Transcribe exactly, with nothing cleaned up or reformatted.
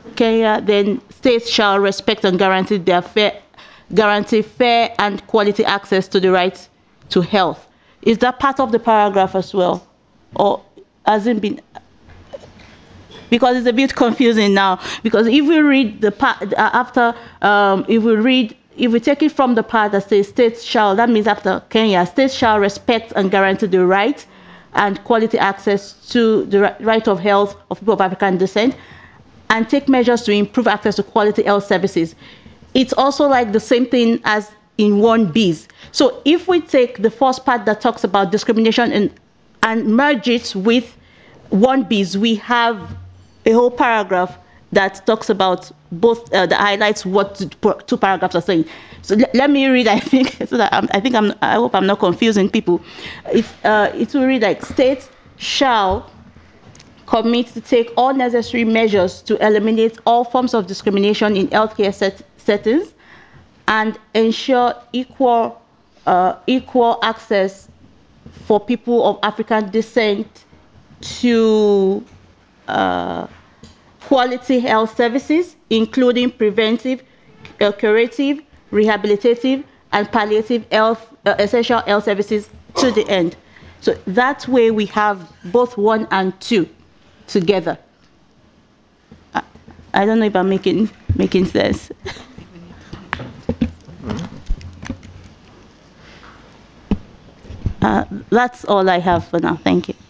Kenya, then states shall respect and guarantee their fair, guarantee fair and quality access to the right to health. Is that part of the paragraph as well, or has it been? Because it's a bit confusing now. Because if we read the part after, um, if we read, if we take it from the part that says states shall, that means after Kenya, states shall respect and guarantee the right and quality access to the right of health of people of African descent, and take measures to improve access to quality health services. It's also like the same thing as in one B's. So if we take the first part that talks about discrimination and, and merge it with one B's, we have a whole paragraph that talks about both, uh, that highlights what two paragraphs are saying. So let me read, I think, so that I'm, I think I'm, I hope I'm not confusing people. It, uh, it will read like, states shall commit to take all necessary measures to eliminate all forms of discrimination in healthcare set settings and ensure equal, uh, equal access for people of African descent to uh, quality health services, including preventive, uh, curative, rehabilitative, and palliative health, uh, essential health services to the end. So that way we have both one and two together. I, I don't know if I'm making making sense. Uh, that's all I have for now. Thank you.